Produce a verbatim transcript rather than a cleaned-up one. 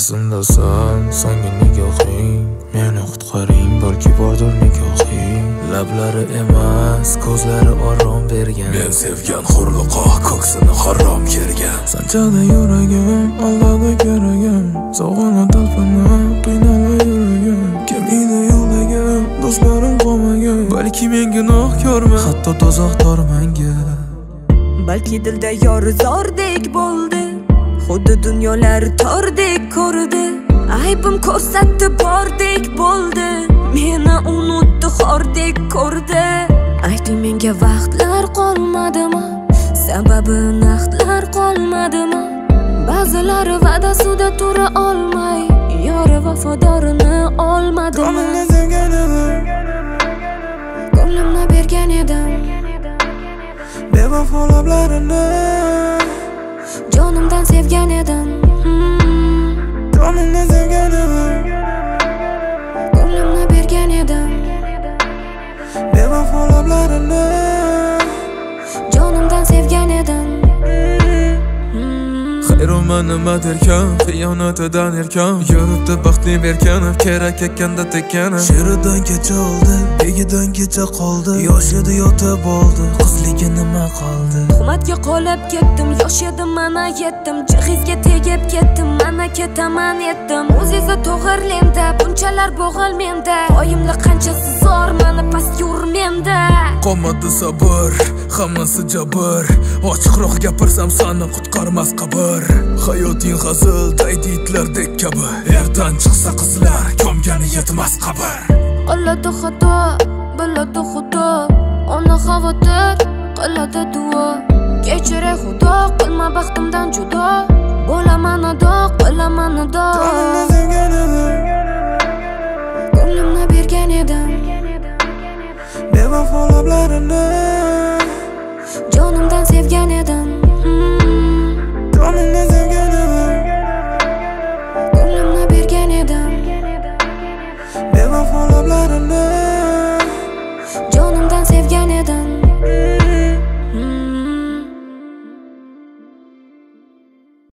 Qasimdasan sangi nigohing, meni qutqaring, balki bordir nikohing. Lablari emas, ko'zlari orom bergan, men sevgan hurliqo ko'ksini harom kergan. Sanchada yuragim, aldada keragim, sog'ona talpana qiynala yuragim. Kim edi yo'ldagi do'stlarim qolmagan, balki men gunohkorman, hatto tozoqdor menga. Balki dilda yor zordek bo'ldi, xuddi dunyolar tordek ko'rdi. Aybim ko'rsatdi bordek bo'ldi, meni unutdi xordek ko'rdi. Ayting menga vaqtlar qolmadimi, sababi naqdlar qolmadimi? Ba'zilari va'dasida tura olmay, yori vafodorini olmadimi? Ko'nglimni bergan edim, bevafo lablarini jonimdan sevgan edim. Jonimdan sevgan edim, ko'nglimni bergan edim, bevafo lablarini jonimdan sevgan edim. Xayroma nima derkan, xiyonatidan erkan, yuribdi baxtli berkanib, kerak ekanda tekkanib. She'ridan kecha oldi, begidan kecha qoldi, yosh edi yotib oldi, qizligi nima qoldi? Tuhmatga qolib ketdim, yosh edim mana yetdim, jihizga tegib ketdim, mana ketaman etdim. O'z-o'zi to'g'irlenda, bunchalar bo'g'il menda, oyimli qanchasi zo'r, mani past yur menda. Qolmadi sabr, hammasi jabr, ochiqroq gapirsam seni qutqarmas qabr. Hayoting hazil, daydi itlardek kabi, erdan chiqsa qizlar, ko'mgani yetmas qabr. Qiladi xato, biladi xudo, ona xavotir, qiladi duo. Kechiray xudo, qilma baxtimdan judo, bo'laman ado, qilaman ado. Jonimni sevgan edim, ko'nglimni bergan edim, bevafo lablarini